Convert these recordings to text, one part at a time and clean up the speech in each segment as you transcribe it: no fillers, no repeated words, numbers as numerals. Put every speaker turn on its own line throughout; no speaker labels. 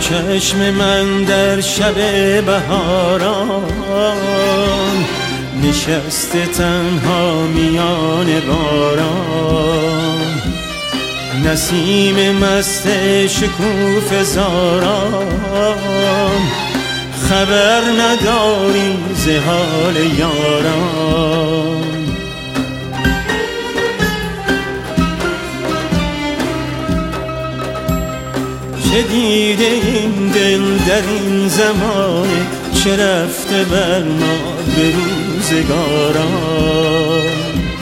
چشم من در شب بهاران نشسته تنها میان باران، نسیم مست شکوفه زاران، خبر نداری ز حال یاران. چه دیده این دل در این زمانه، چه رفته بر ما به روزگاران.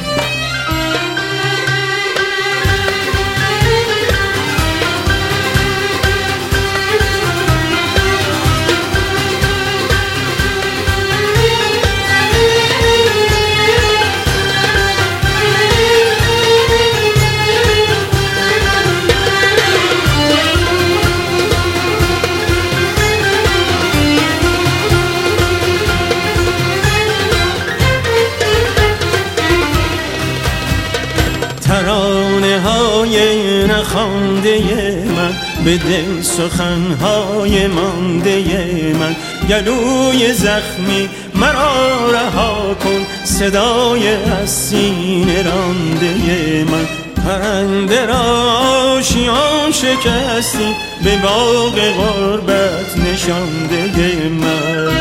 ترانه های نخوانده من، به دل سخنهای مانده من. گلوی زخمی مرا رها کن، صدای از سینه رانده من. پرنده را آشیان شکستی، به باغ غربت نشانده من.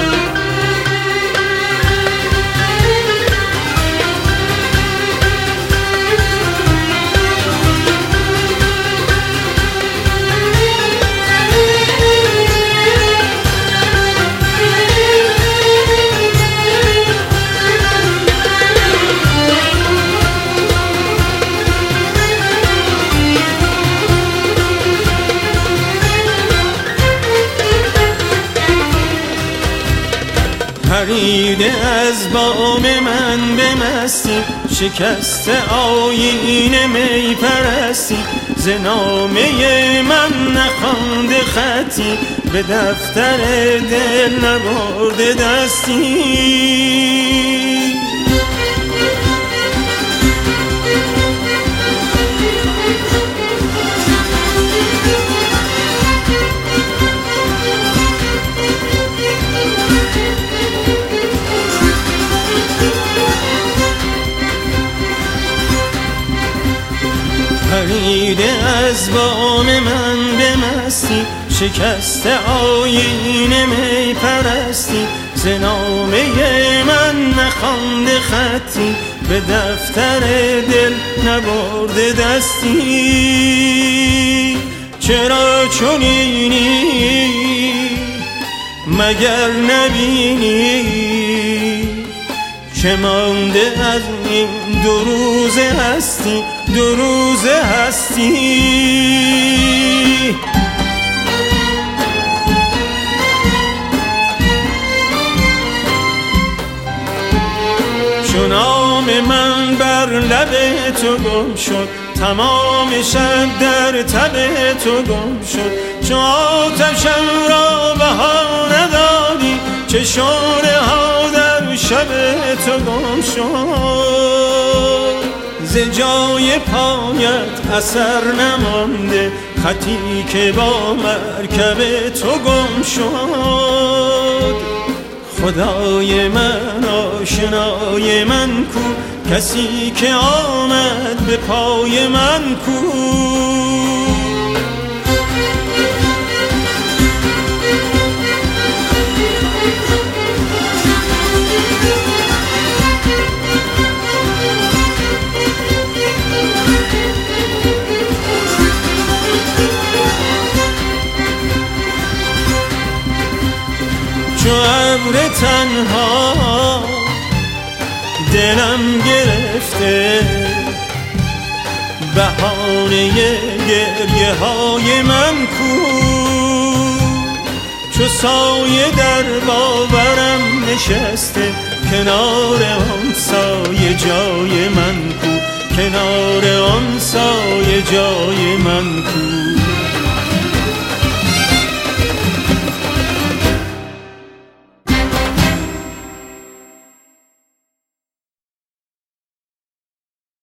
پریده از بام من به مستی، شکست آیین می پرستی. ز نامه من نخوانده خطی، به دفتر دل نبرده دستی. پریده از بام من به مستی، شکست آیین می پرستی. ز نامه من نخوانده خطی، به دفتر دل نبرده دستی. چرا چنینی مگر نبینی، که مانده از این دو روز هستی، دو روز هستی. چون نام من بر لب تو گم شد، تمام شب در تب تو گم شد. چون آتشم را بها ندادی، چه شعله ها در شب تو گم شد. ز جای پایت اثر نمانده، خطی که با مرکب تو گم شد. خدای من آشنای من کو، کسی که آمد به پای من کو. چو ابر تنها دلم گرفته، بهانه گریه های من کو. چو سایه در باورم نشسته، کنار آن سایه جای من کو، کنار آن سایه جای من کو.